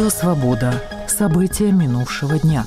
Радио «Свобода». События минувшего дня.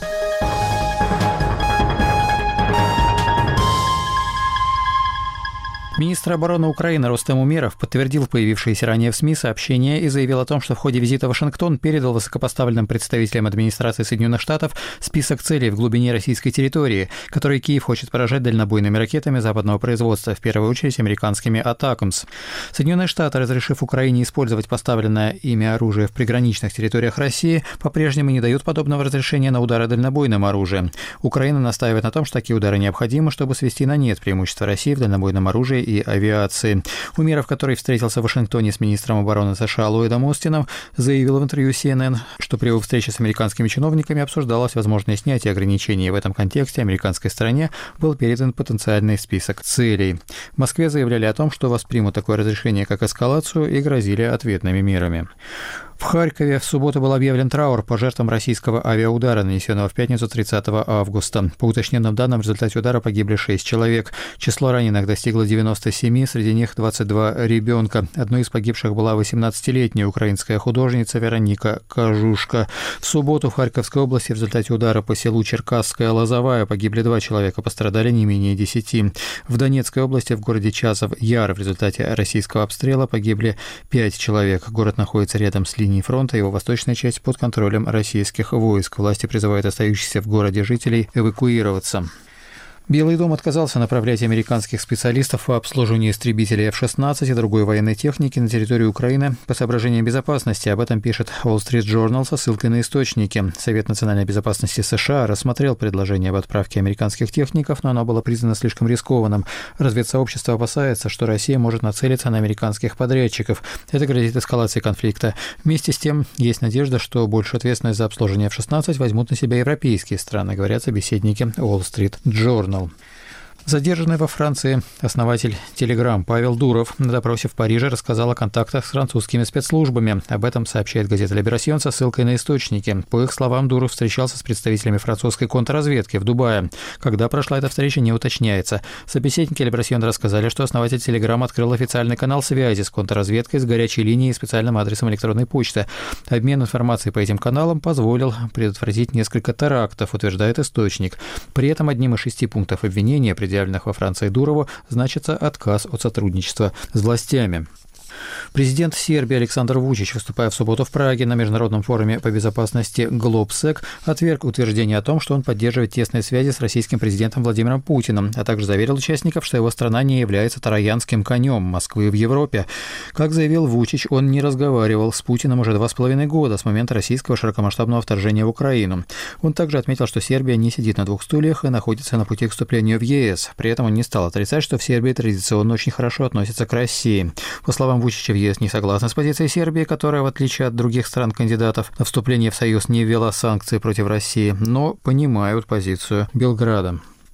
Министр обороны Украины Рустем Умеров подтвердил появившиеся ранее в СМИ сообщения и заявил о том, что в ходе визита в Вашингтон передал высокопоставленным представителям администрации Соединенных Штатов список целей в глубине российской территории, которые Киев хочет поражать дальнобойными ракетами западного производства, в первую очередь американскими «Атакамс». Соединенные Штаты, разрешив Украине использовать поставленное ими оружие в приграничных территориях России, по-прежнему не дают подобного разрешения на удары дальнобойным оружием. Украина настаивает на том, что такие удары необходимы, чтобы свести на нет преимущество России в дальнобойном оружии и авиации. Умеров, который встретился в Вашингтоне с министром обороны США Ллойдом Остином, заявил в интервью CNN, что при его встрече с американскими чиновниками обсуждалось возможное снятие ограничений. В этом контексте американской стороне был передан потенциальный список целей. В Москве заявляли о том, что воспримут такое разрешение как эскалацию и грозили ответными мерами. В Харькове в субботу был объявлен траур по жертвам российского авиаудара, нанесенного в пятницу 30 августа. По уточненным данным, в результате удара погибли 6 человек. Число раненых достигло 97, среди них 22 ребенка. Одной из погибших была 18-летняя украинская художница Вероника Кожушка. В субботу в Харьковской области в результате удара по селу Черкасская Лозовая погибли 2 человека, пострадали не менее 10. В Донецкой области в городе Часов-Яр в результате российского обстрела погибли 5 человек. Город находится рядом с линией фронта, его восточная часть под контролем российских войск. Власти призывают остающихся в городе жителей эвакуироваться. Белый дом отказался направлять американских специалистов по обслуживанию истребителей F-16 и другой военной техники на территорию Украины по соображениям безопасности. Об этом пишет Wall Street Journal со ссылкой на источники. Совет национальной безопасности США рассмотрел предложение об отправке американских техников, но оно было признано слишком рискованным. Разведсообщество опасается, что Россия может нацелиться на американских подрядчиков. Это грозит эскалацией конфликта. Вместе с тем, есть надежда, что большую ответственность за обслуживание F-16 возьмут на себя европейские страны, говорят собеседники Wall Street Journal. Задержанный во Франции основатель Telegram Павел Дуров на допросе в Париже рассказал о контактах с французскими спецслужбами. Об этом сообщает газета «Либерасьон» со ссылкой на источники. По их словам, Дуров встречался с представителями французской контрразведки в Дубае. Когда прошла эта встреча, не уточняется. Собеседники «Либерасьон» рассказали, что основатель Telegram открыл официальный канал связи с контрразведкой с горячей линией и специальным адресом электронной почты. Обмен информацией по этим каналам позволил предотвратить несколько терактов, утверждает источник. При этом одним из 6 пунктов обвинения, предъявленных во Франции Дурову, значится отказ от сотрудничества с властями. Президент Сербии Александр Вучич, выступая в субботу в Праге на Международном форуме по безопасности Глобсек, отверг утверждение о том, что он поддерживает тесные связи с российским президентом Владимиром Путиным, а также заверил участников, что его страна не является троянским конем Москвы в Европе. Как заявил Вучич, он не разговаривал с Путиным уже 2,5 года с момента российского широкомасштабного вторжения в Украину. Он также отметил, что Сербия не сидит на 2 стульях и находится на пути к вступлению в ЕС. При этом он не стал отрицать, что в Сербии традиционно очень хорошо относятся к России. По словам Вучича, в ЕС не согласна с позицией Сербии, которая, в отличие от других стран-кандидатов, на вступление в Союз не ввела санкции против России, но понимают позицию Белграда.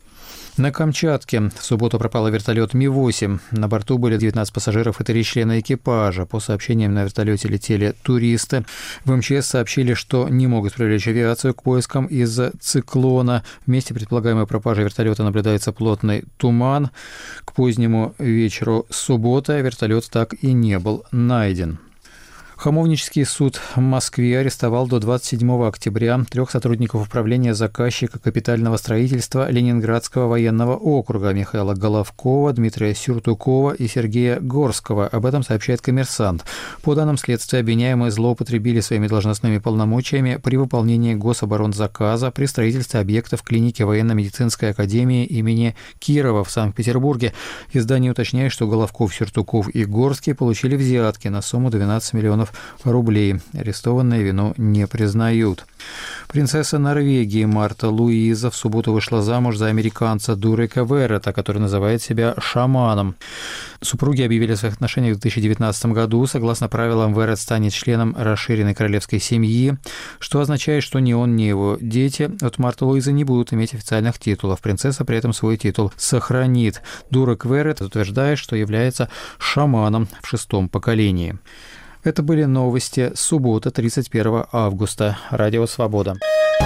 На Камчатке в субботу пропал вертолет Ми-8. На борту были 19 пассажиров и 3 члена экипажа. По сообщениям, на вертолете летели туристы. В МЧС сообщили, что не могут привлечь авиацию к поискам из-за циклона. В месте предполагаемой пропажи вертолета наблюдается плотный туман. К позднему вечеру субботы вертолет так и не был найден. Хамовнический суд в Москве арестовал до 27 октября 3 сотрудников управления заказчика капитального строительства Ленинградского военного округа Михаила Головкова, Дмитрия Сюртукова и Сергея Горского. Об этом сообщает «Коммерсант». По данным следствия, обвиняемые злоупотребили своими должностными полномочиями при выполнении гособоронзаказа при строительстве объектов клиники военно-медицинской академии имени Кирова в Санкт-Петербурге. Издание уточняет, что Головков, Сюртуков и Горский получили взятки на сумму 12 миллионов рублей. Арестованные вину не признают. Принцесса Норвегии Марта Луиза в субботу вышла замуж за американца Дурека Веррета, который называет себя шаманом. Супруги объявили о своих отношениях в 2019 году. Согласно правилам, Веррет станет членом расширенной королевской семьи, что означает, что ни он, ни его дети от Марты Луизы не будут иметь официальных титулов. Принцесса при этом свой титул сохранит. Дурек Веррет утверждает, что является шаманом в 6-м поколении. Это были новости. Суббота, 31 августа. Радио «Свобода».